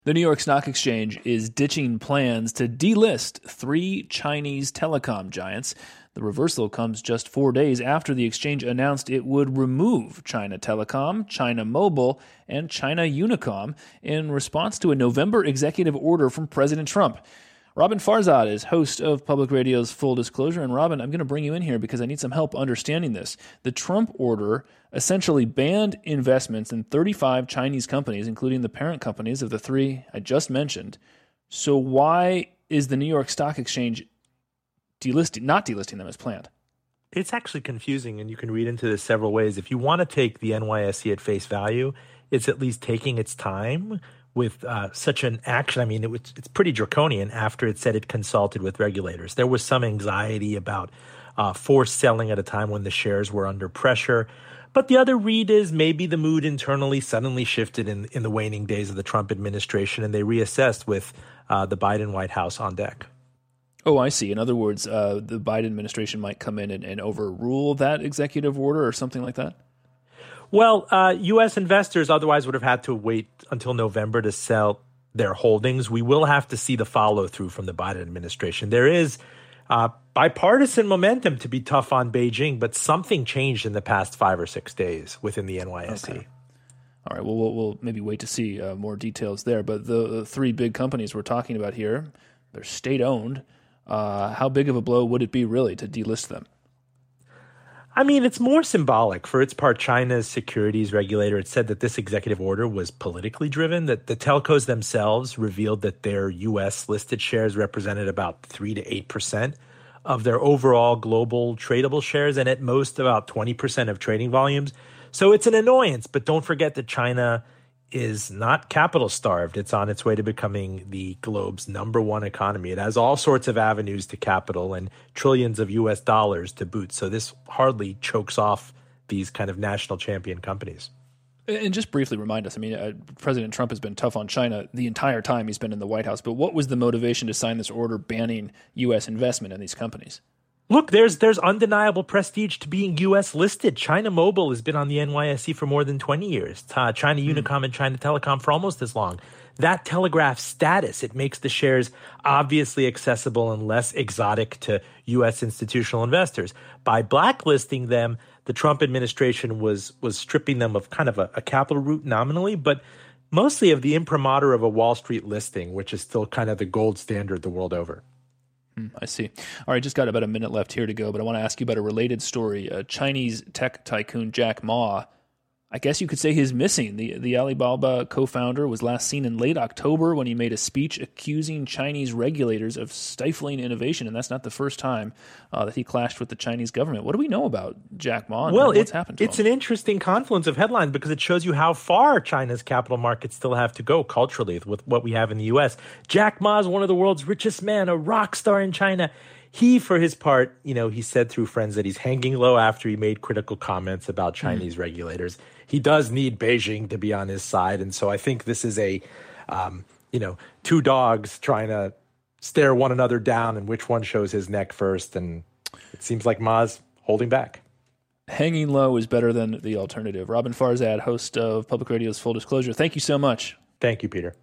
The New York Stock Exchange is ditching plans to delist three Chinese telecom giants. The reversal comes just 4 days after the exchange announced it would remove China Telecom, China Mobile, and China Unicom in response to a November executive order from President Trump. Robin Farzad is host of Public Radio's Full Disclosure. And Robin, I'm going to bring you in here because I need some help understanding this. The Trump order essentially banned investments in 35 Chinese companies, including the parent companies of the three I just mentioned. So why is the New York Stock Exchange not delisting them as planned? It's actually confusing, and you can read into this several ways. If you want to take the NYSE at face value, it's at least taking its time with such an action. I mean, it's pretty draconian after it said it consulted with regulators. There was some anxiety about forced selling at a time when the shares were under pressure. But the other read is maybe the mood internally suddenly shifted in the waning days of the Trump administration, and they reassessed with the Biden White House on deck. Oh, I see. In other words, the Biden administration might come in and overrule that executive order or something like that? Well, U.S. investors otherwise would have had to wait until November to sell their holdings. We will have to see the follow-through from the Biden administration. There is bipartisan momentum to be tough on Beijing, but something changed in the past 5 or 6 days within the NYSE. Okay. All right, well, we'll maybe wait to see more details there. But the three big companies we're talking about here, they're state-owned. How big of a blow would it be really to delist them? I mean, it's more symbolic. For its part, China's securities regulator had said that this executive order was politically driven, that the telcos themselves revealed that their U.S. listed shares represented about 3 to 8% of their overall global tradable shares, and at most about 20% of trading volumes. So it's an annoyance, but don't forget that China is not capital starved. It's on its way to becoming the globe's #1 economy. It has all sorts of avenues to capital and trillions of US dollars to boot. So this hardly chokes off these kind of national champion companies. And just briefly remind us, I mean, President Trump has been tough on China the entire time he's been in the White House. But what was the motivation to sign this order banning U.S. investment in these companies? Look, there's undeniable prestige to being U.S. listed. China Mobile has been on the NYSE for more than 20 years. China Unicom and China Telecom for almost as long. That telegraphs status. It makes the shares obviously accessible and less exotic to U.S. institutional investors. By blacklisting them, the Trump administration was stripping them of kind of a capital route nominally, but mostly of the imprimatur of a Wall Street listing, which is still kind of the gold standard the world over. I see. All right, just got about a minute left here to go, but I want to ask you about a related story. Chinese tech tycoon Jack Ma, I guess you could say he's missing. The Alibaba co-founder was last seen in late October when he made a speech accusing Chinese regulators of stifling innovation, and that's not the first time that he clashed with the Chinese government. What do we know about Jack Ma and what's happened to him? It's an interesting confluence of headlines because it shows you how far China's capital markets still have to go culturally with what we have in the U.S. Jack Ma is one of the world's richest men, a rock star in China. He, for his part, he said through friends that he's hanging low after he made critical comments about Chinese regulators. He does need Beijing to be on his side. And so I think this is two dogs trying to stare one another down and which one shows his neck first. And it seems like Ma's holding back. Hanging low is better than the alternative. Robin Farzad, host of Public Radio's Full Disclosure. Thank you so much. Thank you, Peter.